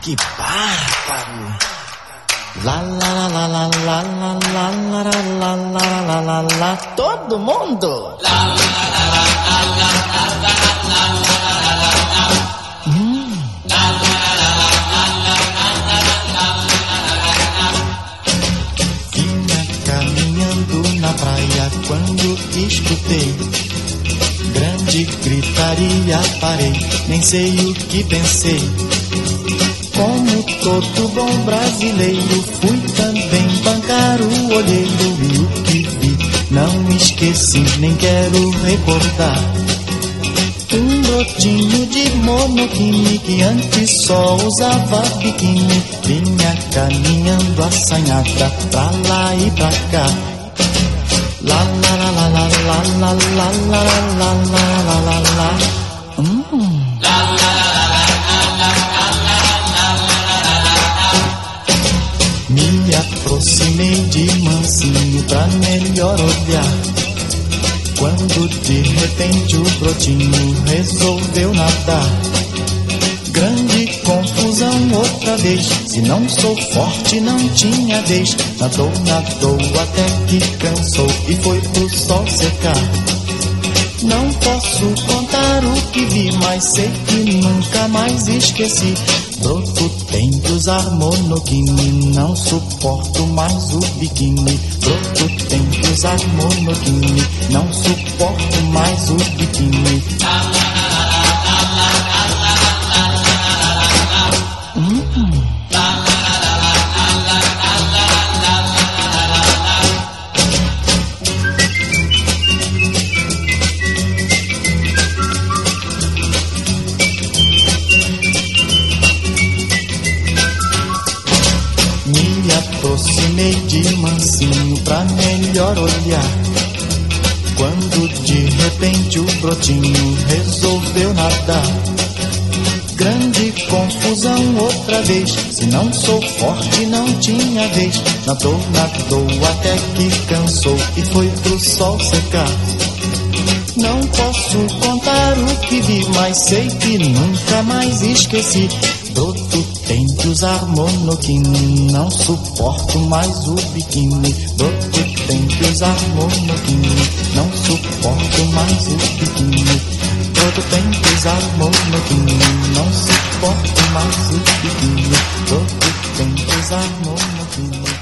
Que bárbaro! Lá, lá, lá, lá, lá, lá, lá, lá, lá, lá, lá, lá, lá, lá, todo mundo! Lá, lá, lá, lá, lá, lá, lá, lá, lá, lá, lá. Lá, lá, lá, lá, lá, lá, lá, lá, lá. Vinha caminhando na praia quando escutei grande gritaria, parei, nem sei o que pensei. Como todo bom brasileiro, fui também bancar o olheiro. E o que vi, não esqueci, nem quero recordar. Um brotinho de monoquine que antes só usava biquíni, vinha caminhando assanhada pra lá e pra cá. Lá, lá, lá, lá, lá, lá, lá, lá, lá, lá, lá, lá, lá. Me aproximei de mansinho pra melhor olhar, quando de repente o brotinho resolveu nadar. Grande confusão outra vez, se não sou forte não tinha vez. Nadou, nadou até que cansou e foi pro sol secar. Não posso contar o que vi, mas sei que nunca mais esqueci. Broto tem que usar monoquine, não suporto mais o biquíni. Broto tem que usar monoquine, não suporto mais o biquíni. Me aproximei de mansinho pra melhor olhar, quando de repente o brotinho resolveu nadar. Grande confusão outra vez, se não sou forte não tinha vez. Nadou, nadou até que cansou e foi pro sol secar. Não posso contar o que vi, mas sei que nunca mais esqueci. Broto tem que usar monoquine, não suporto mais o biquíni. Broto tem que usar monoquine, não suporto mais o biquíni. Broto tem que usar monoquine, não suporto mais o biquíni. Broto tem que usar monoquine.